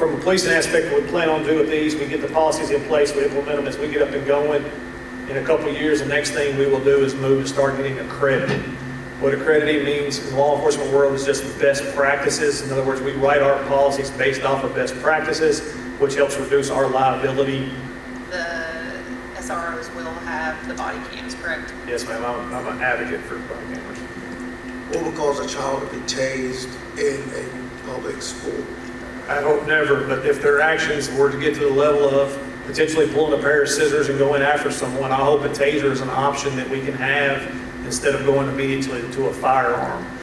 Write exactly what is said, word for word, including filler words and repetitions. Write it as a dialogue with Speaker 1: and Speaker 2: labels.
Speaker 1: from a policing aspect, what we plan on doing with these, we get the policies in place, we implement them as we get up and going. In a couple of years, the next thing we will do is move to start getting accredited. What accrediting means in the law enforcement world is just best practices. In other words, we write our policies based off of best practices, which helps reduce our liability.
Speaker 2: The S R Os will have the body cams, correct?
Speaker 1: Yes, ma'am. I'm, I'm an advocate for body cameras.
Speaker 3: What would cause a child to be tased in a public school?
Speaker 1: I hope never, but if their actions were to get to the level of potentially pulling a pair of scissors and going after someone, I hope a taser is an option that we can have instead of going immediately to a firearm.